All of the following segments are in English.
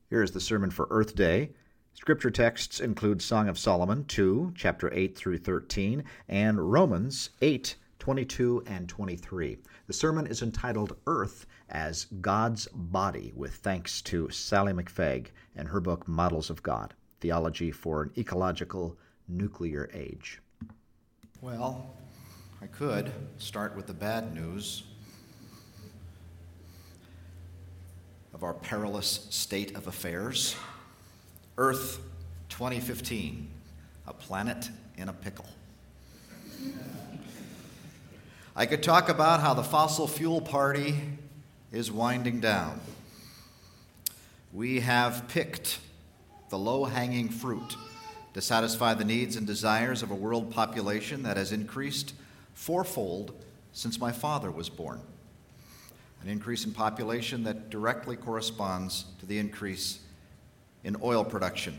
Here is the sermon for Earth Day. Scripture texts include Song of Solomon 2, chapter 8 through 13, and Romans 8, 22 and 23. The sermon is entitled Earth as God's Body, with thanks to Sally McFaig and her book Models of God, Theology for an Ecological Nuclear Age. Well, I could start with the bad news of our perilous state of affairs. Earth 2015, a planet in a pickle. I could talk about how the fossil fuel party is winding down. We have picked the low-hanging fruit to satisfy the needs and desires of a world population that has increased fourfold since my father was born. An increase in population that directly corresponds to the increase in oil production.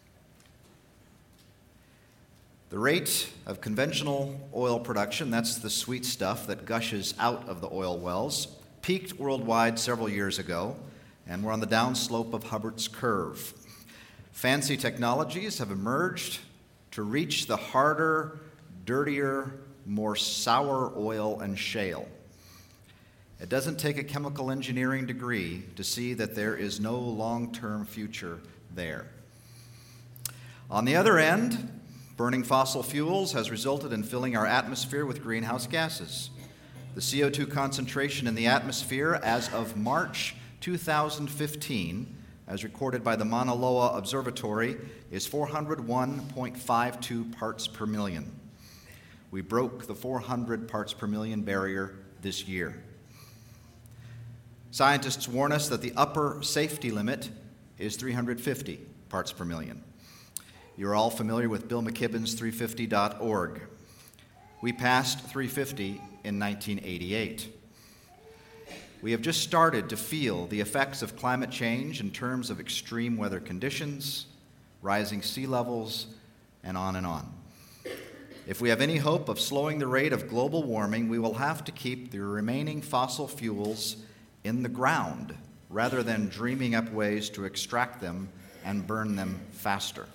The rate of conventional oil production, that's the sweet stuff that gushes out of the oil wells, peaked worldwide several years ago, and we're on the downslope of Hubbert's curve. Fancy technologies have emerged to reach the harder, dirtier, more sour oil and shale. It doesn't take a chemical engineering degree to see that there is no long-term future there. On the other end, burning fossil fuels has resulted in filling our atmosphere with greenhouse gases. The CO2 concentration in the atmosphere as of March 2015, as recorded by the Mauna Loa Observatory, is 401.52 parts per million. We broke the 400 parts per million barrier this year. Scientists warn us that the upper safety limit is 350 parts per million. You're all familiar with Bill McKibben's 350.org. We passed 350 in 1988. We have just started to feel the effects of climate change in terms of extreme weather conditions, rising sea levels, and on and on. If we have any hope of slowing the rate of global warming, we will have to keep the remaining fossil fuels in the ground rather than dreaming up ways to extract them and burn them faster.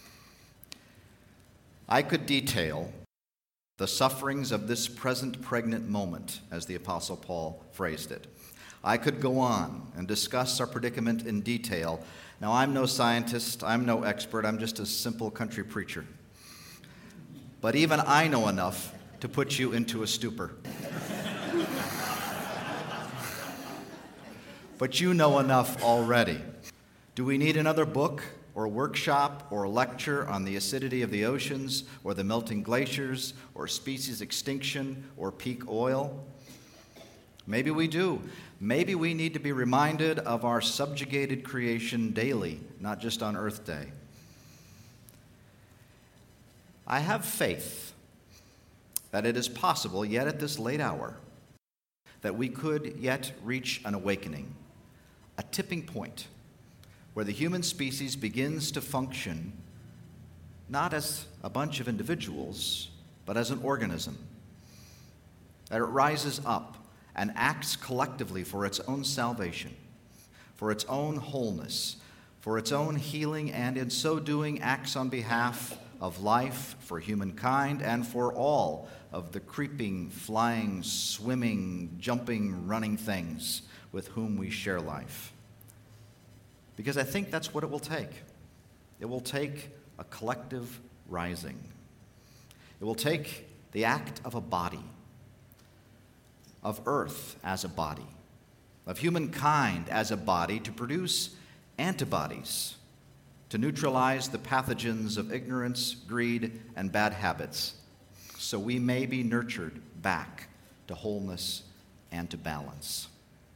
I could detail the sufferings of this present pregnant moment, as the Apostle Paul phrased it. I could go on and discuss our predicament in detail. Now, I'm no scientist, I'm no expert, I'm just a simple country preacher. But even I know enough to put you into a stupor. But you know enough already. Do we need another book or workshop or lecture on the acidity of the oceans or the melting glaciers or species extinction or peak oil? Maybe we do. Maybe we need to be reminded of our subjugated creation daily, not just on Earth Day. I have faith that it is possible, yet at this late hour, that we could yet reach an awakening, a tipping point, where the human species begins to function not as a bunch of individuals, but as an organism. That it rises up and acts collectively for its own salvation, for its own wholeness, for its own healing, and in so doing acts on behalf of life for humankind and for all of the creeping, flying, swimming, jumping, running things with whom we share life. Because I think that's what it will take. It will take a collective rising. It will take the act of a body, of Earth as a body, of humankind as a body to produce antibodies, to neutralize the pathogens of ignorance, greed, and bad habits, so we may be nurtured back to wholeness and to balance.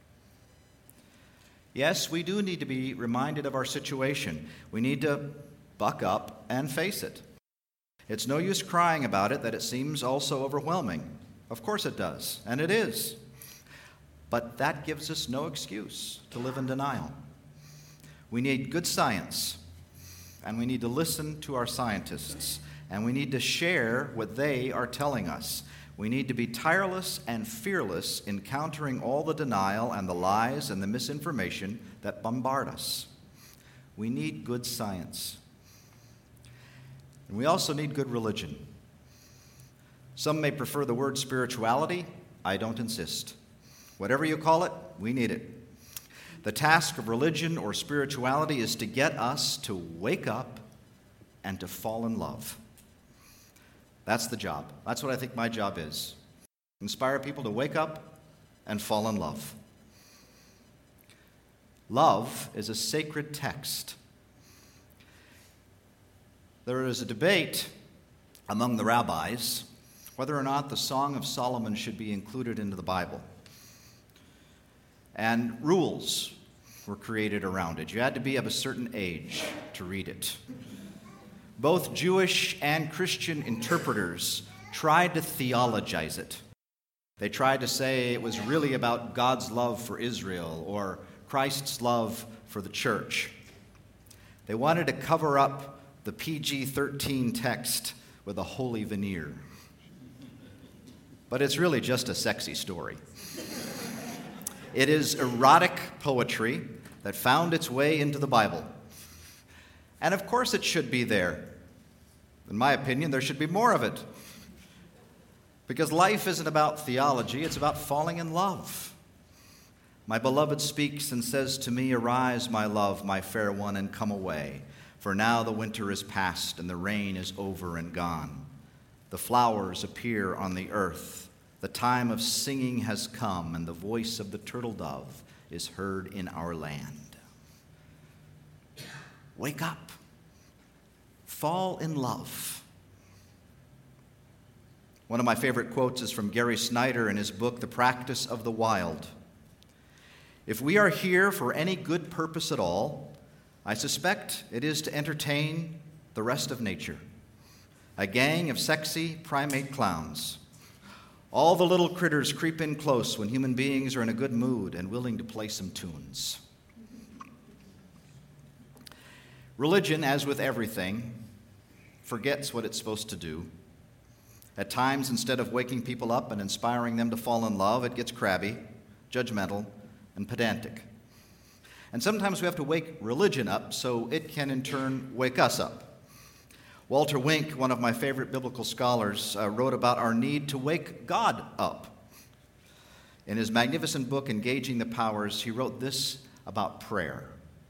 Yes, we do need to be reminded of our situation. We need to buck up and face it. It's no use crying about it that it seems all so overwhelming. Of course it does, and it is. But that gives us no excuse to live in denial. We need good science, and we need to listen to our scientists, and we need to share what they are telling us. We need to be tireless and fearless in countering all the denial and the lies and the misinformation that bombard us. We need good science. And we also need good religion. Some may prefer the word spirituality. I don't insist. Whatever you call it, we need it. The task of religion or spirituality is to get us to wake up and to fall in love. That's the job. That's what I think my job is. Inspire people to wake up and fall in love. Love is a sacred text. There is a debate among the rabbis whether or not the Song of Solomon should be included into the Bible. And rules were created around it. You had to be of a certain age to read it. Both Jewish and Christian interpreters tried to theologize it. They tried to say it was really about God's love for Israel or Christ's love for the church. They wanted to cover up the PG-13 text with a holy veneer. But it's really just a sexy story. It is erotic poetry that found its way into the Bible. And of course it should be there. In my opinion, there should be more of it. Because life isn't about theology, it's about falling in love. My beloved speaks and says to me, "Arise, my love, my fair one, and come away. For now the winter is past, and the rain is over and gone. The flowers appear on the earth. The time of singing has come, and the voice of the turtle dove is heard in our land." Wake up. Fall in love. One of my favorite quotes is from Gary Snyder in his book, The Practice of the Wild. "If we are here for any good purpose at all, I suspect it is to entertain the rest of nature. A gang of sexy primate clowns. All the little critters creep in close when human beings are in a good mood and willing to play some tunes." Religion, as with everything, forgets what it's supposed to do. At times, instead of waking people up and inspiring them to fall in love, it gets crabby, judgmental, and pedantic. And sometimes we have to wake religion up so it can in turn wake us up. Walter Wink, one of my favorite biblical scholars, wrote about our need to wake God up. In his magnificent book, Engaging the Powers, he wrote this about prayer.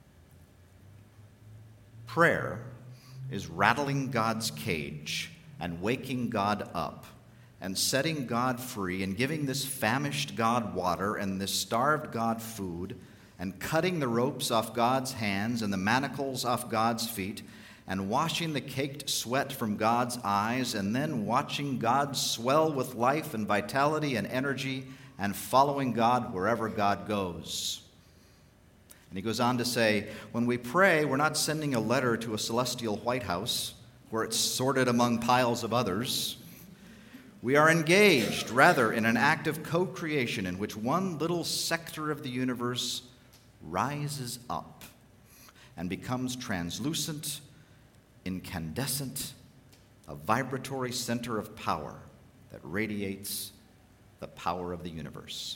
Prayer is rattling God's cage and waking God up and setting God free and giving this famished God water and this starved God food and cutting the ropes off God's hands and the manacles off God's feet and washing the caked sweat from God's eyes and then watching God swell with life and vitality and energy and following God wherever God goes. And he goes on to say, when we pray, we're not sending a letter to a celestial White House where it's sorted among piles of others. We are engaged, rather, in an act of co-creation in which one little sector of the universe rises up and becomes translucent, incandescent, a vibratory center of power that radiates the power of the universe.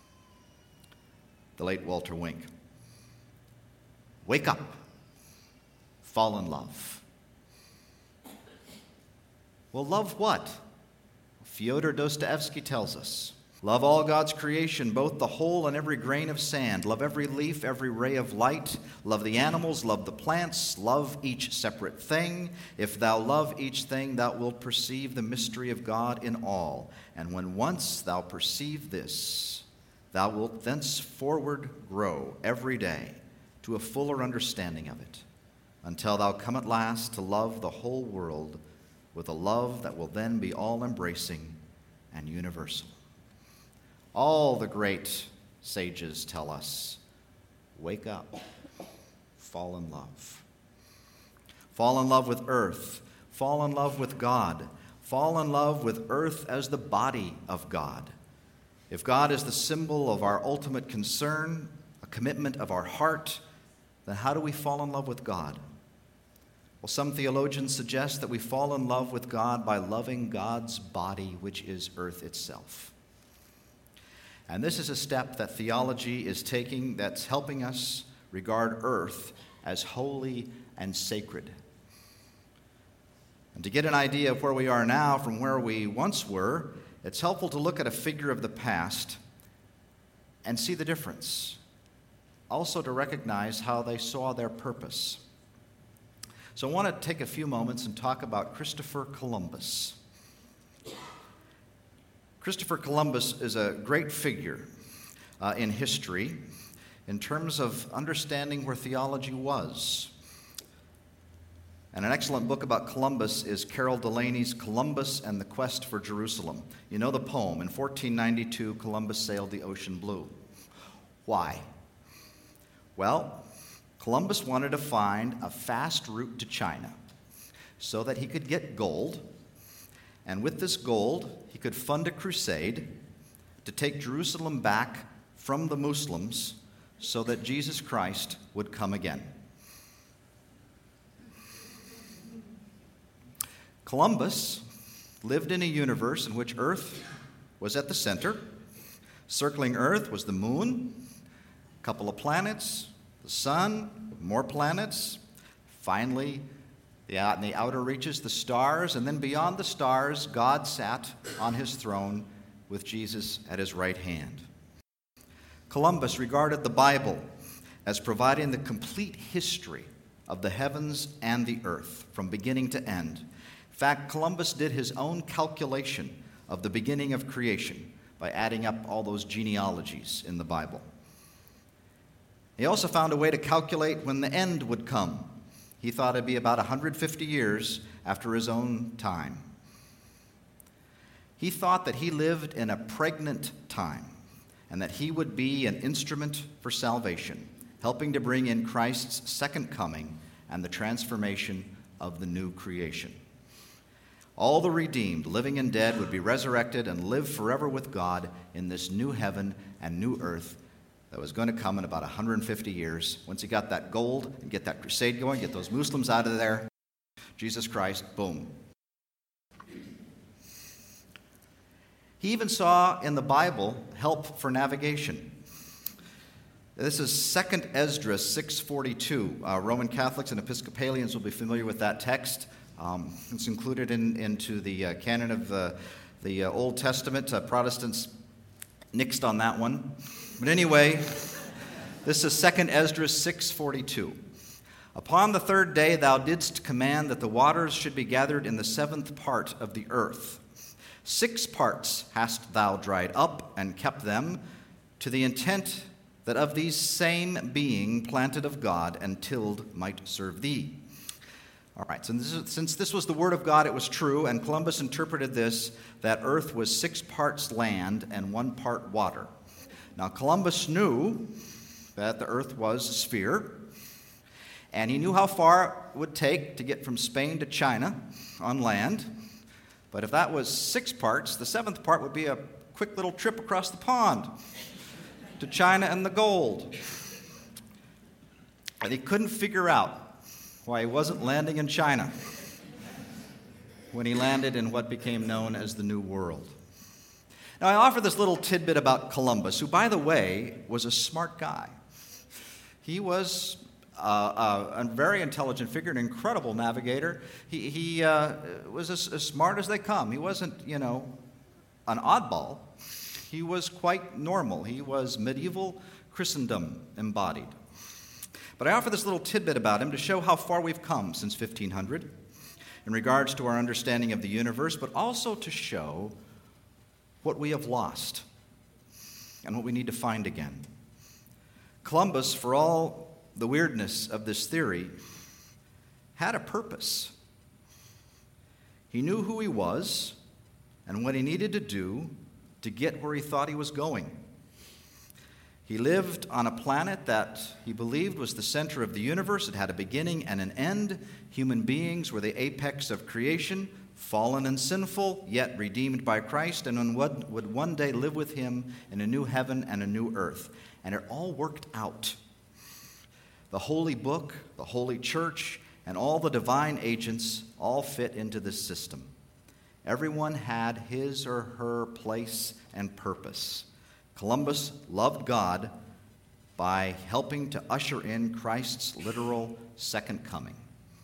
The late Walter Wink. Wake up. Fall in love. Well, love what? Fyodor Dostoevsky tells us. Love all God's creation, both the whole and every grain of sand. Love every leaf, every ray of light. Love the animals, love the plants. Love each separate thing. If thou love each thing, thou wilt perceive the mystery of God in all. And when once thou perceive this, thou wilt thenceforward grow every day to a fuller understanding of it, until thou come at last to love the whole world with a love that will then be all-embracing and universal. All the great sages tell us, wake up, fall in love. Fall in love with earth, fall in love with God, fall in love with earth as the body of God. If God is the symbol of our ultimate concern, a commitment of our heart, then how do we fall in love with God? Well, some theologians suggest that we fall in love with God by loving God's body, which is earth itself. And this is a step that theology is taking that's helping us regard earth as holy and sacred. And to get an idea of where we are now from where we once were, it's helpful to look at a figure of the past and see the difference. Also to recognize how they saw their purpose. So I want to take a few moments and talk about Christopher Columbus. Christopher Columbus is a great figure in history in terms of understanding where theology was. And an excellent book about Columbus is Carol Delaney's Columbus and the Quest for Jerusalem. You know the poem. In 1492, Columbus sailed the ocean blue. Why? Well, Columbus wanted to find a fast route to China so that he could get gold, and with this gold, he could fund a crusade to take Jerusalem back from the Muslims so that Jesus Christ would come again. Columbus lived in a universe in which Earth was at the center. Circling Earth was the moon, a couple of planets, the sun, more planets. Finally, in the outer reaches, the stars, and then beyond the stars, God sat on his throne with Jesus at his right hand. Columbus regarded the Bible as providing the complete history of the heavens and the earth from beginning to end. In fact, Columbus did his own calculation of the beginning of creation by adding up all those genealogies in the Bible. He also found a way to calculate when the end would come. He thought it'd be about 150 years after his own time. He thought that he lived in a pregnant time and that he would be an instrument for salvation, helping to bring in Christ's second coming and the transformation of the new creation. All the redeemed, living and dead, would be resurrected and live forever with God in this new heaven and new earth that was going to come in about 150 years. Once he got that gold and get that crusade going, get those Muslims out of there, Jesus Christ, boom. He even saw in the Bible help for navigation. This is 2 Esdras 6:42. Roman Catholics and Episcopalians will be familiar with that text. It's included into the canon of the Old Testament. Protestants nixed on that one. But anyway, this is 2 Esdras 6:42. Upon the third day thou didst command that the waters should be gathered in the seventh part of the earth. 6 parts hast thou dried up and kept them, to the intent that of these same being planted of God and tilled might serve thee. All right, so since this was the word of God, it was true, and Columbus interpreted this, that earth was 6 parts land and 1 part water. Now, Columbus knew that the earth was a sphere, and he knew how far it would take to get from Spain to China on land. But if that was 6 parts, the 7th part would be a quick little trip across the pond to China and the gold. And he couldn't figure out why he wasn't landing in China when he landed in what became known as the New World. Now, I offer this little tidbit about Columbus, who, by the way, was a smart guy. He was a very intelligent figure, an incredible navigator. He was as smart as they come. He wasn't, an oddball. He was quite normal. He was medieval Christendom embodied. But I offer this little tidbit about him to show how far we've come since 1500 in regards to our understanding of the universe, but also to show what we have lost and what we need to find again. Columbus, for all the weirdness of this theory, had a purpose. He knew who he was and what he needed to do to get where he thought he was going. He lived on a planet that he believed was the center of the universe. It had a beginning and an end. Human beings were the apex of creation, fallen and sinful, yet redeemed by Christ, and would one day live with him in a new heaven and a new earth. And it all worked out. The Holy Book, the Holy Church, and all the divine agents all fit into this system. Everyone had his or her place and purpose. Columbus loved God by helping to usher in Christ's literal second coming.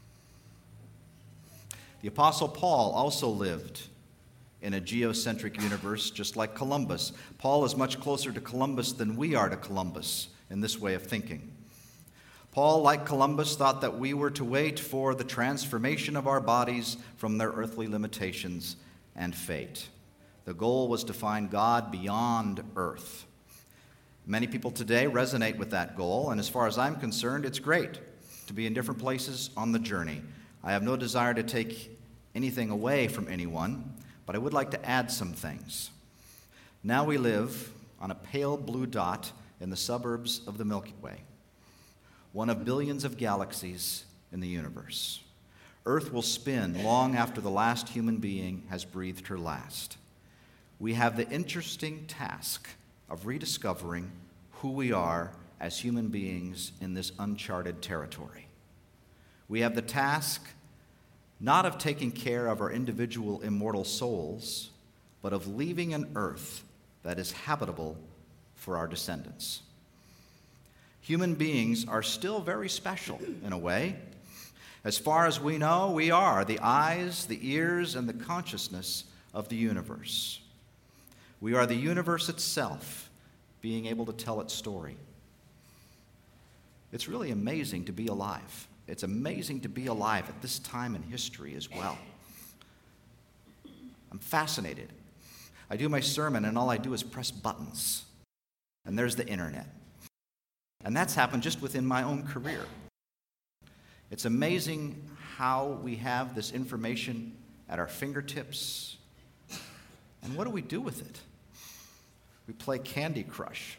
The Apostle Paul also lived in a geocentric universe just like Columbus. Paul is much closer to Columbus than we are to Columbus in this way of thinking. Paul, like Columbus, thought that we were to wait for the transformation of our bodies from their earthly limitations and fate. The goal was to find God beyond earth. Many people today resonate with that goal, and as far as I'm concerned, it's great to be in different places on the journey. I have no desire to take anything away from anyone, but I would like to add some things. Now we live on a pale blue dot in the suburbs of the Milky Way, one of billions of galaxies in the universe. Earth will spin long after the last human being has breathed her last. We have the interesting task of rediscovering who we are as human beings in this uncharted territory. We have the task not of taking care of our individual immortal souls, but of leaving an earth that is habitable for our descendants. Human beings are still very special in a way. As far as we know, we are the eyes, the ears, and the consciousness of the universe. We are the universe itself, being able to tell its story. It's really amazing to be alive. It's amazing to be alive at this time in history as well. I'm fascinated. I do my sermon, and all I do is press buttons. And there's the internet. And that's happened just within my own career. It's amazing how we have this information at our fingertips. And what do we do with it? We play Candy Crush.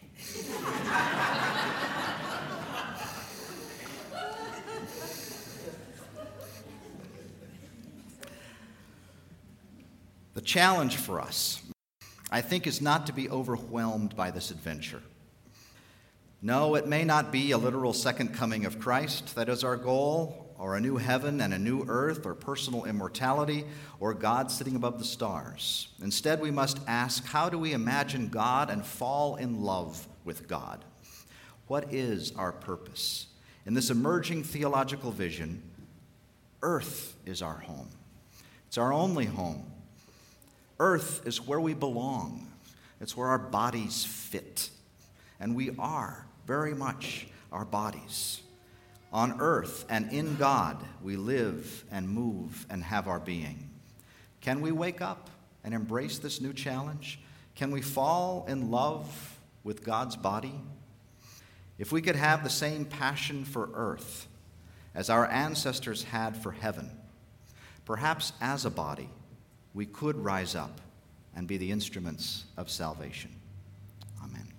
The challenge for us, I think, is not to be overwhelmed by this adventure. No, it may not be a literal second coming of Christ that is our goal, or a new heaven and a new earth, or personal immortality, or God sitting above the stars. Instead, we must ask, how do we imagine God and fall in love with God? What is our purpose? In this emerging theological vision, earth is our home. It's our only home. Earth is where we belong. It's where our bodies fit. And we are very much our bodies. On earth and in God, we live and move and have our being. Can we wake up and embrace this new challenge? Can we fall in love with God's body? If we could have the same passion for earth as our ancestors had for heaven, perhaps as a body, we could rise up and be the instruments of salvation.